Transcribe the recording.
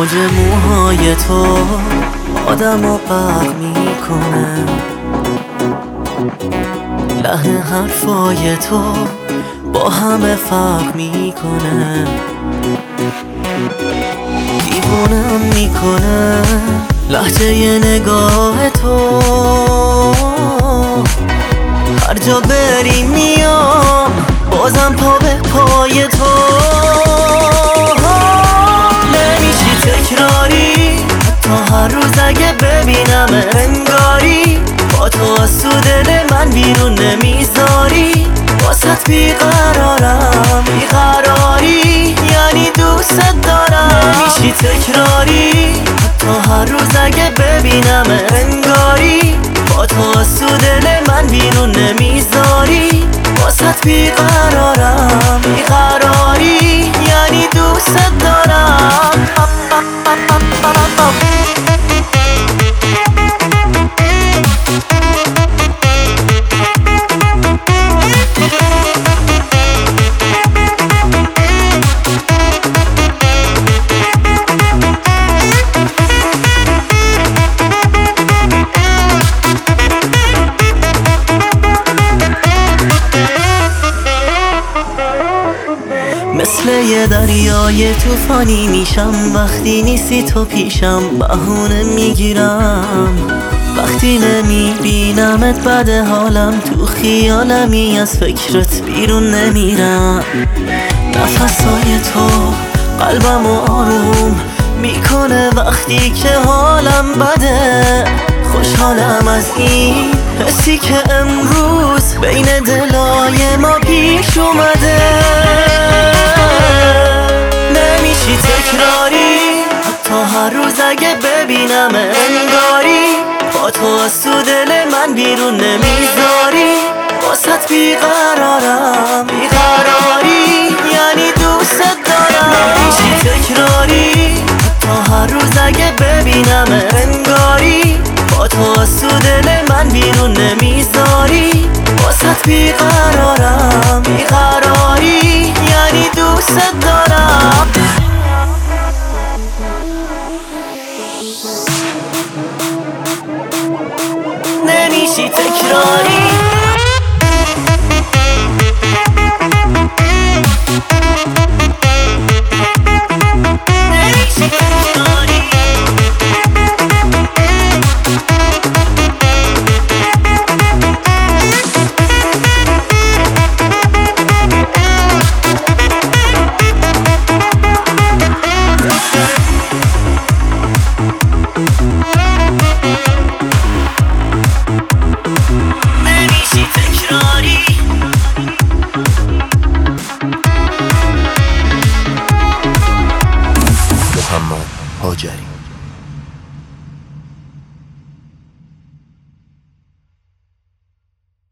موج موهای تو آدمو غرق میکنه، لحن حرفای تو با همه فرق میکنه، دیوونم میکنه لحجه نگاه تو، هر جا بری میام بازم پا به پای تو، نمیشی تکراری حتی هر روز اگه ببینم انگاری با تو از تو دل من بیرون نمیذاری، واسط بیقرارم بیقراری یعنی دوست دارم، نمیشی تکراری حتی هر روز اگه ببینم انگاری با تو از تو دل من بیرون نمیذاری، واسط بیقرارم بیقراری یعنی دوست دارم. مثل یه دریای طوفانی میشم وقتی نیستی تو پیشم، بهونه میگیرم وقتی نمیبینمت، بد حالم تو خیالمی از فکرت بیرون نمیرم، نفسای تو قلبمو آروم میکنه وقتی که حالم بده، خوشحالم از این حسی که امروز بین دلای ما پیش اومده، نمیشی تکراری حتی هر روز اگه ببینم انگاری با تو از تو دل من بیرون نمیذاری، واسط بیقرارم بیقراری یعنی دوست دارم، نمیشی تکراری حتی هر روز اگه ببینم انگاری با تو از تو دل من بیرون نمیذاری، واسط بیقرارم بیقراری یعنی دوست دارم. نمیشی تکراری نمیشی تکراری محمد هاجری.